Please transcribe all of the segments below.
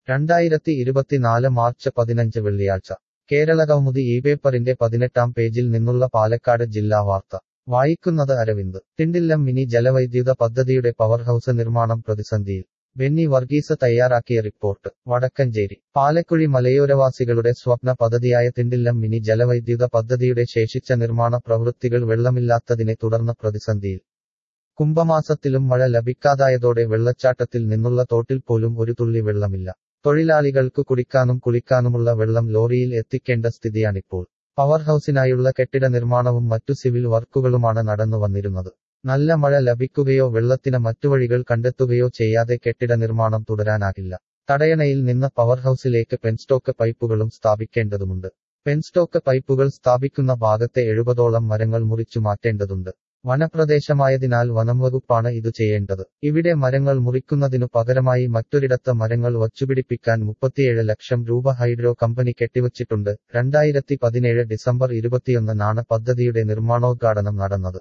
2024 March 15 വെള്ളിയാഴ്ച കേരളകൗമുദി ഇപേപ്പറിന്റെ 18-ാം പേജിൽ നിന്നുള്ള പാലക്കാട് ജില്ലാ വാർത്ത വായിക്കുന്നത് അരവിന്ദ്. തിണ്ടില്ലം മിനി ജലവൈദ്യുത പദ്ധതിയുടെ പവർഹൌസ് നിർമ്മാണം പ്രതിസന്ധിയിൽ. ബെന്നി വർഗീസ് തയ്യാറാക്കിയ റിപ്പോർട്ട്. വടക്കഞ്ചേരി. പാലക്കുഴി മലയോരവാസികളുടെ സ്വപ്ന പദ്ധതിയായ തിണ്ടില്ലം മിനി ജലവൈദ്യുത പദ്ധതിയുടെ ശേഷിച്ച നിർമ്മാണ പ്രവൃത്തികൾ വെള്ളമില്ലാത്തതിനെ തുടർന്ന് പ്രതിസന്ധിയിൽ. കുംഭമാസത്തിലും മഴ ലഭിക്കാതായതോടെ വെള്ളച്ചാട്ടത്തിൽ നിന്നുള്ള തോട്ടിൽ പോലും ഒരു തുള്ളി വെള്ളമില്ല. തൊഴിലാളികൾക്ക് കുടിക്കാനും കുളിക്കാനുമുള്ള വെള്ളം ലോറിയിൽ എത്തിക്കേണ്ട സ്ഥിതിയാണിപ്പോൾ. പവർഹൌസിനായുള്ള കെട്ടിട നിർമ്മാണവും മറ്റു സിവിൽ വർക്കുകളുമാണ് നടന്നു വന്നിരുന്നത്. നല്ല മഴ ലഭിക്കുകയോ വെള്ളത്തിന് മറ്റു വഴികൾ കണ്ടെത്തുകയോ ചെയ്യാതെ കെട്ടിട നിർമ്മാണം തുടരാനാകില്ല. തടയണയിൽ നിന്ന് പവർഹൌസിലേക്ക് പെൻസ്റ്റോക്ക് പൈപ്പുകളും സ്ഥാപിക്കേണ്ടതുണ്ട്. പെൻസ്റ്റോക്ക് പൈപ്പുകൾ സ്ഥാപിക്കുന്ന ഭാഗത്തെ 70ഓളം മരങ്ങൾ മുറിച്ചു മാറ്റേണ്ടതുണ്ട്. വനപ്രദേശമായതിനാൽ വനംവകുപ്പാണ് ഇത് ചെയ്യേണ്ടത്. ഇവിടെ മരങ്ങൾ മുറിക്കുന്നതിനു പകരമായി മറ്റൊരിടത്ത് മരങ്ങൾ വച്ചുപിടിപ്പിക്കാൻ 37 ലക്ഷം രൂപ ഹൈഡ്രോ കമ്പനി കെട്ടിവച്ചിട്ടുണ്ട്. 2017 ഡിസംബർ 21-നാണ് പദ്ധതിയുടെ നിർമ്മാണോദ്ഘാടനം നടന്നത്.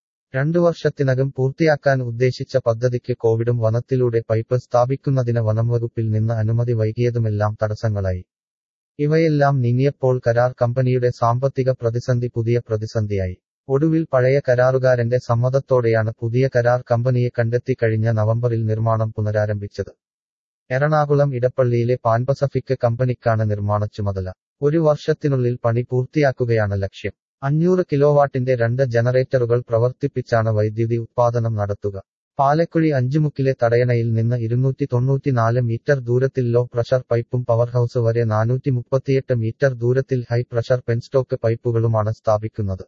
2 വർഷത്തിനകം പൂർത്തിയാക്കാൻ ഉദ്ദേശിച്ച പദ്ധതിക്ക് കോവിഡും വനത്തിലൂടെ പൈപ്പ് സ്ഥാപിക്കുന്നതിന് വനംവകുപ്പിൽ നിന്ന് അനുമതി വൈകിയതുമെല്ലാം തടസ്സങ്ങളായി. ഇവയെല്ലാം നീങ്ങിയപ്പോൾ കരാർ കമ്പനിയുടെ സാമ്പത്തിക പ്രതിസന്ധി പുതിയ പ്രതിസന്ധിയായി. ഒടുവിൽ പഴയ കരാറുകാരന്റെ സമ്മതത്തോടെയാണ് പുതിയ കരാർ കമ്പനിയെ കണ്ടെത്തി കഴിഞ്ഞ നവംബറിൽ നിർമ്മാണം പുനരാരംഭിച്ചത്. എറണാകുളം ഇടപ്പള്ളിയിലെ പാൻ പസഫിക് കമ്പനിക്കാണ് നിർമ്മാണ ചുമതല. 1 വർഷത്തിനുള്ളിൽ പണി പൂർത്തിയാക്കുകയാണ് ലക്ഷ്യം. 500 കിലോവാട്ടിന്റെ 2 ജനറേറ്ററുകൾ പ്രവർത്തിപ്പിച്ചാണ് വൈദ്യുതി ഉത്പാദനം നടത്തുക. പാലക്കുഴി അഞ്ചുമുക്കിലെ തടയണയിൽ നിന്ന് 294 മീറ്റർ ദൂരത്തിൽ ലോ പ്രഷർ പൈപ്പും പവർഹൌസ് വരെ 438 മീറ്റർ ദൂരത്തിൽ ഹൈ പ്രഷർ പെൻസ്റ്റോക്ക് പൈപ്പുകളുമാണ് സ്ഥാപിക്കുന്നത്.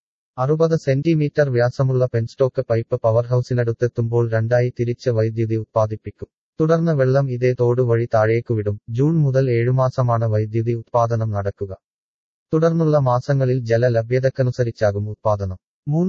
60 സെന്റിമീറ്റർ വ്യാസമുള്ള പെൻസ്റ്റോക്ക് പൈപ്പ് പവർഹൌസിനടുത്തെത്തുമ്പോൾ 2ആയി തിരിച്ച് വൈദ്യുതി ഉത്പാദിപ്പിക്കും. തുടർന്ന് വെള്ളം ഇതേ തോട് വഴി താഴേക്കുവിടും. ജൂൺ മുതൽ 7 മാസമാണ് വൈദ്യുതി ഉത്പാദനം നടക്കുക. തുടർന്നുള്ള മാസങ്ങളിൽ ജല ലഭ്യതക്കനുസരിച്ചാകും ഉത്പാദനം.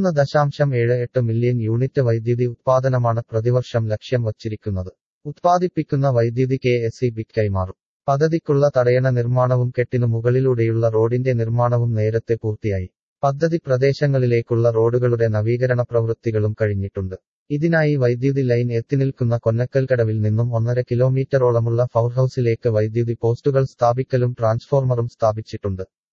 3.78 മില്യൺ യൂണിറ്റ് വൈദ്യുതി ഉത്പാദനമാണ് പ്രതിവർഷം ലക്ഷ്യം വച്ചിരിക്കുന്നത്. ഉത്പാദിപ്പിക്കുന്ന വൈദ്യുതി KSEBിക്ക് കൈമാറും. പദ്ധതിക്കുള്ള തടയണ നിർമ്മാണവും കെട്ടിനു മുകളിലൂടെയുള്ള റോഡിന്റെ നിർമ്മാണവും നേരത്തെ പൂർത്തിയായി. പദ്ധതി പ്രദേശങ്ങളിലേക്കുള്ള റോഡുകളുടെ നവീകരണ പ്രവൃത്തികളും കഴിഞ്ഞിട്ടുണ്ട്. ഇതിനായി വൈദ്യുതി ലൈൻ എത്തിനിൽക്കുന്ന കൊന്നക്കൽക്കടവിൽ നിന്നും 1.5 കിലോമീറ്ററോളമുള്ള പവർഹൌസിലേക്ക് വൈദ്യുതി പോസ്റ്റുകൾ സ്ഥാപിക്കലും ട്രാൻസ്ഫോർമറും സ്ഥാപിച്ചിട്ടുണ്ട്.